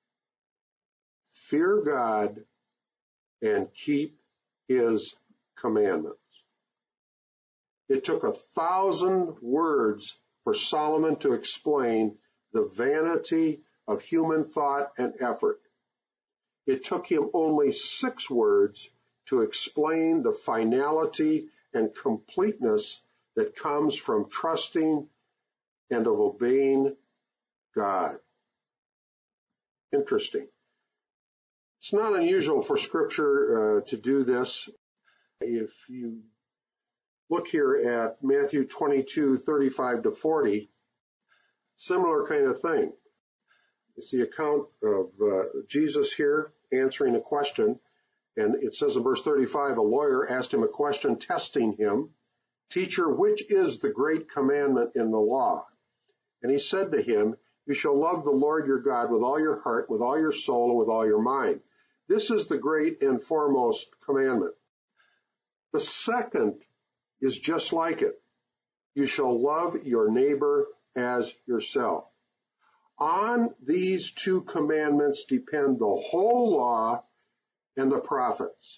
Fear God and keep his commandments. It took 1,000 words for Solomon to explain the vanity of human thought and effort. It took him only 6 words to explain the finality and completeness that comes from trusting and of obeying God. Interesting. It's not unusual for Scripture to do this. If you look here at Matthew 22:35-40, similar kind of thing. It's the account of Jesus here answering a question, and it says in verse 35, a lawyer asked him a question, testing him, "Teacher, which is the great commandment in the law?" And he said to him, "You shall love the Lord your God with all your heart, with all your soul, and with all your mind. This is the great and foremost commandment. The second is just like it. You shall love your neighbor as yourself. On these 2 commandments depend the whole law and the prophets."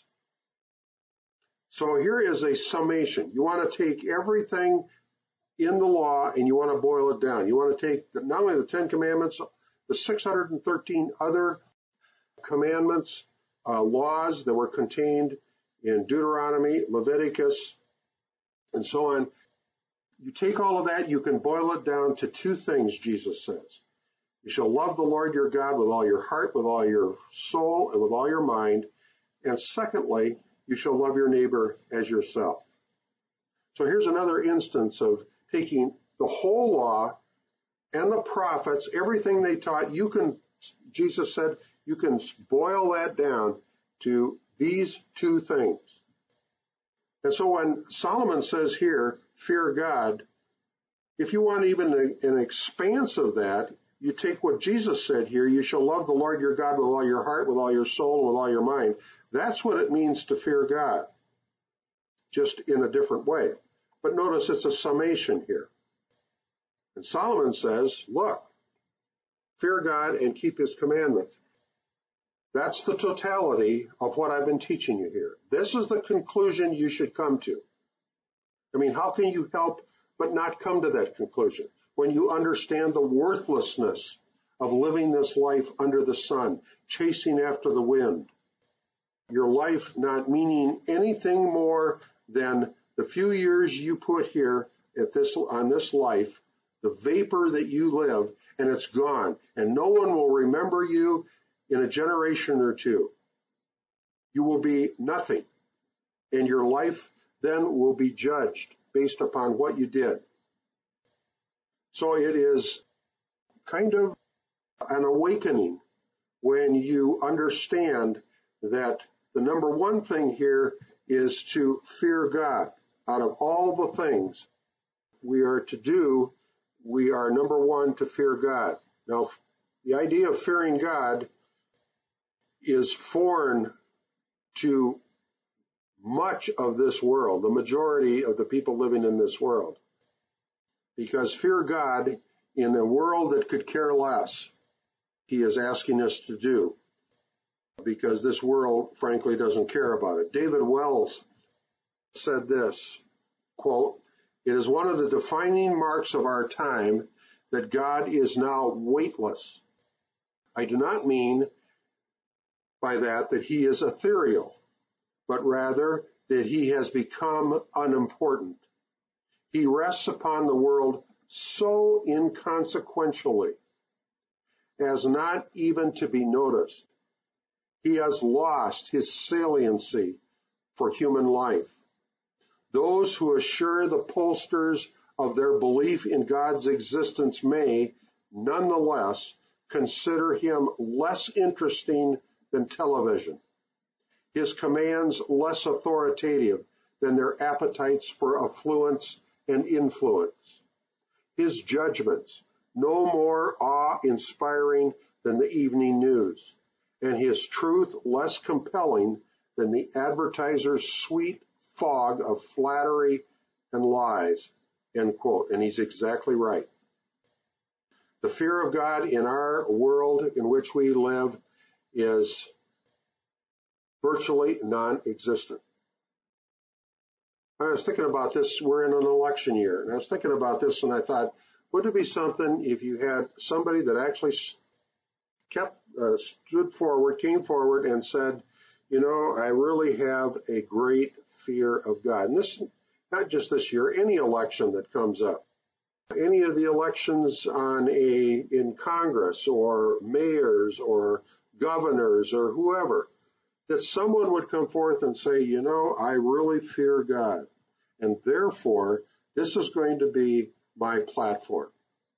So here is a summation. You want to take everything in the law and you want to boil it down. You want to take not only the 10 commandments, the 613 other commandments, laws that were contained in Deuteronomy, Leviticus, and so on. You take all of that, you can boil it down to 2 things, Jesus says. You shall love the Lord your God with all your heart, with all your soul, and with all your mind. And secondly, you shall love your neighbor as yourself. So here's another instance of taking the whole law and the prophets, everything they taught. Jesus said, you can boil that down to these 2 things. And so when Solomon says here, fear God, if you want even an expanse of that, you take what Jesus said here, you shall love the Lord your God with all your heart, with all your soul, and with all your mind. That's what it means to fear God, just in a different way. But notice it's a summation here. And Solomon says, look, fear God and keep his commandments. That's the totality of what I've been teaching you here. This is the conclusion you should come to. I mean, how can you help but not come to that conclusion when you understand the worthlessness of living this life under the sun, chasing after the wind? Your life not meaning anything more than the few years you put here on this life, the vapor that you live, and it's gone. And no one will remember you in a generation or 2. You will be nothing. And your life then will be judged based upon what you did. So it is kind of an awakening when you understand that the number 1 thing here is to fear God. Out of all the things we are to do, we are number 1 to fear God. Now, the idea of fearing God is foreign to much of this world, the majority of the people living in this world. Because fear God in a world that could care less, he is asking us to do. Because this world, frankly, doesn't care about it. David Wells said this, quote, "It is one of the defining marks of our time that God is now weightless. I do not mean by that he is ethereal, but rather that he has become unimportant. He rests upon the world so inconsequentially as not even to be noticed. He has lost his saliency for human life. Those who assure the pollsters of their belief in God's existence may, nonetheless, consider him less interesting than television, his commands less authoritative than their appetites for affluence and influence, his judgments no more awe-inspiring than the evening news, and his truth less compelling than the advertiser's sweet fog of flattery and lies, end quote. And he's exactly right. The fear of God in our world in which we live is virtually non-existent. I was thinking about this. We're in an election year, and I was thinking about this, and I thought, wouldn't it be something if you had somebody that actually came forward and said, you know, I really have a great fear of God. And this, not just this year, any election that comes up, any of the elections in Congress or mayors or governors or whoever, that someone would come forth and say, you know, I really fear God, and therefore this is going to be my platform.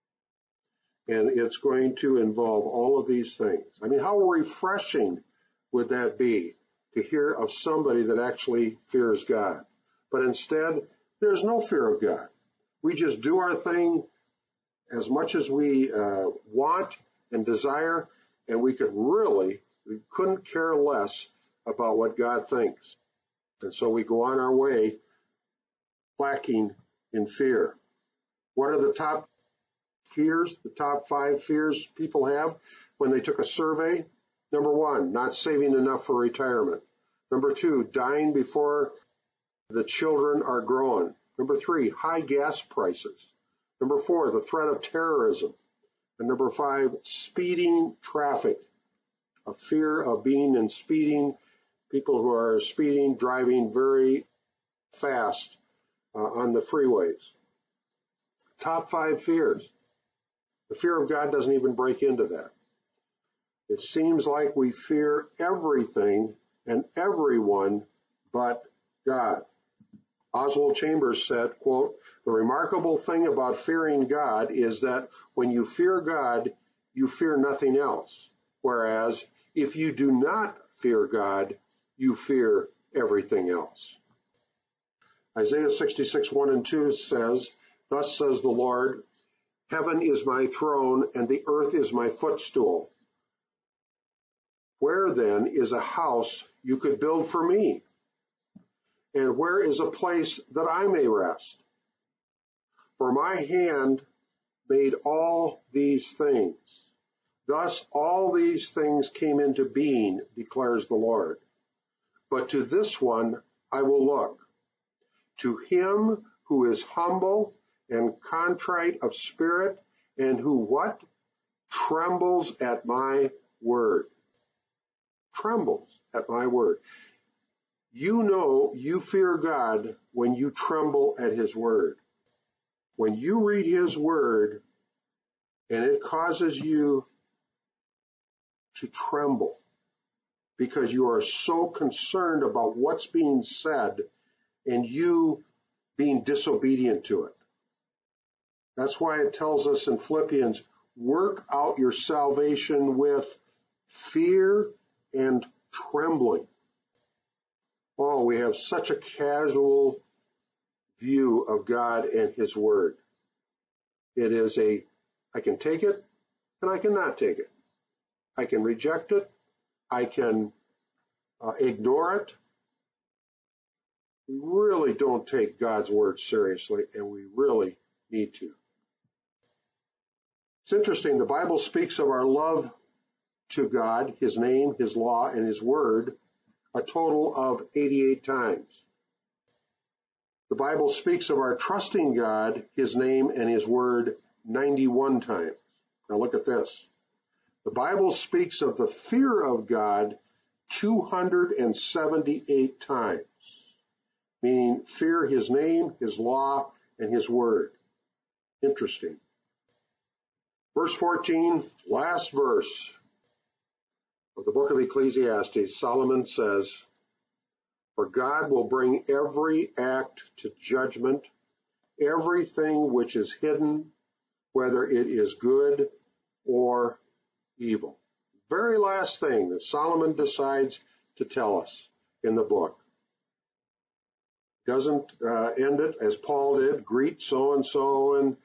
And it's going to involve all of these things. I mean, how refreshing would that be to hear of somebody that actually fears God? But instead, there's no fear of God. We just do our thing as much as we want and desire, and we couldn't care less about what God thinks. And so we go on our way lacking in fear. What are the top fears, the top 5 fears people have when they took a survey? Number 1, not saving enough for retirement. Number 2, dying before the children are grown. Number 3, high gas prices. Number 4, the threat of terrorism. And number 5, speeding traffic. A fear of being in speeding, people who are speeding, driving very fast on the freeways. Top 5 fears. The fear of God doesn't even break into that. It seems like we fear everything and everyone but God. Oswald Chambers said, quote, the remarkable thing about fearing God is that when you fear God, you fear nothing else. Whereas if you do not fear God, you fear everything else. Isaiah 66, 1 and 2 says, thus says the Lord, heaven is my throne and the earth is my footstool. Where then is a house you could build for me? And where is a place that I may rest? For my hand made all these things. Thus all these things came into being, declares the Lord. But to this one I will look, to him who is humble and contrite of spirit, and who what? Trembles at my word. Trembles at my word. You know you fear God when you tremble at his word. When you read his word and it causes you to tremble because you are so concerned about what's being said and you being disobedient to it. That's why it tells us in Philippians, work out your salvation with fear and trembling. Oh, we have such a casual view of God and his word. It is I can take it and I cannot take it. I can reject it. I can ignore it. We really don't take God's word seriously, and we really need to. It's interesting, the Bible speaks of our love to God, his name, his law, and his word a total of 88 times. The Bible speaks of our trusting God, his name, and his word 91 times. Now look at this. The Bible speaks of the fear of God 278 times, meaning fear his name, his law, and his word. Interesting. Verse 14, last verse of the book of Ecclesiastes, Solomon says, for God will bring every act to judgment, everything which is hidden, whether it is good or evil. Very last thing that Solomon decides to tell us in the book. Doesn't end it as Paul did, greet so-and-so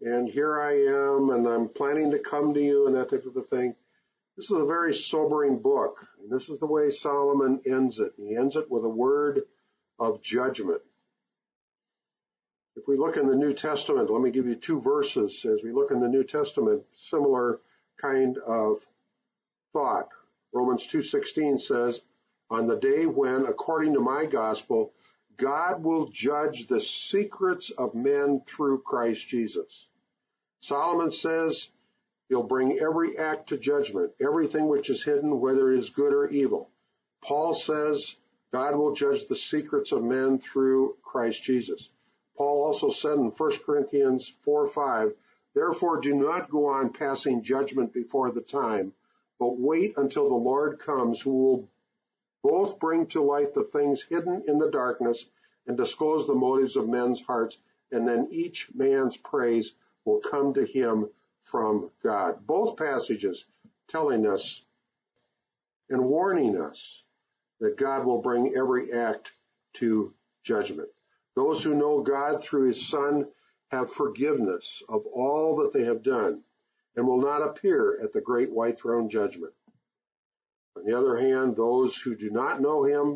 and here I am, and I'm planning to come to you, and that type of a thing. This is a very sobering book, and this is the way Solomon ends it. He ends it with a word of judgment. If we look in the New Testament, let me give you two verses. As we look in the New Testament, similar kind of thought. Romans 2:16 says, on the day when, according to my gospel, God will judge the secrets of men through Christ Jesus. Solomon says he'll bring every act to judgment, everything which is hidden, whether it is good or evil. Paul says God will judge the secrets of men through Christ Jesus. Paul also said in 1 Corinthians 4:5, therefore do not go on passing judgment before the time, but wait until the Lord comes, who will both bring to light the things hidden in the darkness and disclose the motives of men's hearts, and then each man's praise will come to him from God. Both passages telling us and warning us that God will bring every act to judgment. Those who know God through his Son have forgiveness of all that they have done and will not appear at the great white throne judgment. On the other hand, those who do not know him,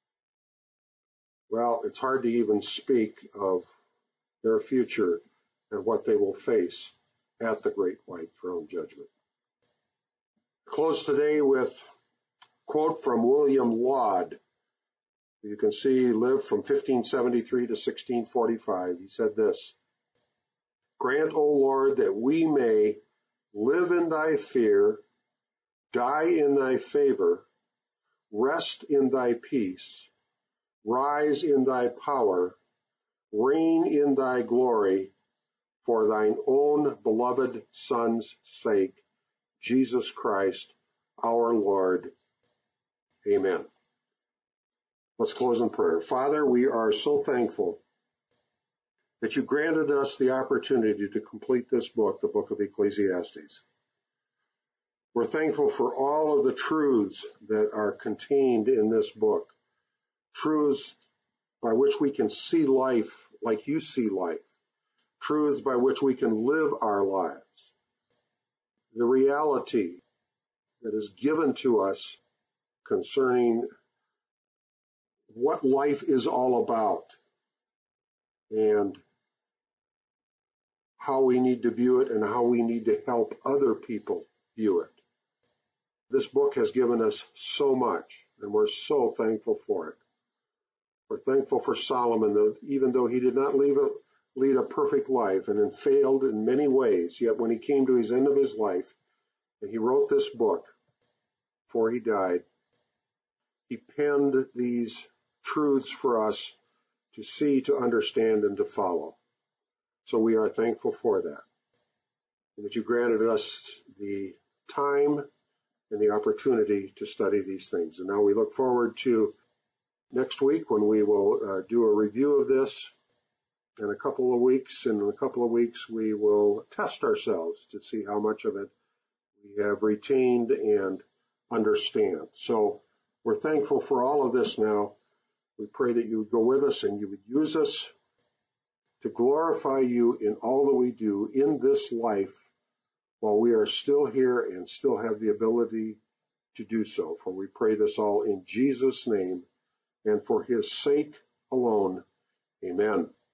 well, it's hard to even speak of their future and what they will face at the great white throne judgment. Close today with a quote from William Laud. You can see he lived from 1573 to 1645. He said this, grant, O Lord, that we may live in thy fear, die in thy favor, rest in thy peace, rise in thy power, reign in thy glory, for thine own beloved Son's sake, Jesus Christ, our Lord. Amen. Let's close in prayer. Father, we are so thankful that you granted us the opportunity to complete this book, the book of Ecclesiastes. We're thankful for all of the truths that are contained in this book, truths by which we can see life like you see life, truths by which we can live our lives, the reality that is given to us concerning what life is all about and how we need to view it and how we need to help other people view it. This book has given us so much, and we're so thankful for it. We're thankful for Solomon, that even though he did not lead a perfect life and failed in many ways, yet when he came to his end of his life and he wrote this book before he died, he penned these truths for us to see, to understand, and to follow. So we are thankful for that, and that you granted us the time and the opportunity to study these things. And now we look forward to next week when we will do a review of this. In a couple of weeks, we will test ourselves to see how much of it we have retained and understand. So we're thankful for all of this now. We pray that you would go with us and you would use us to glorify you in all that we do in this life while we are still here and still have the ability to do so. For we pray this all in Jesus' name and for his sake alone. Amen.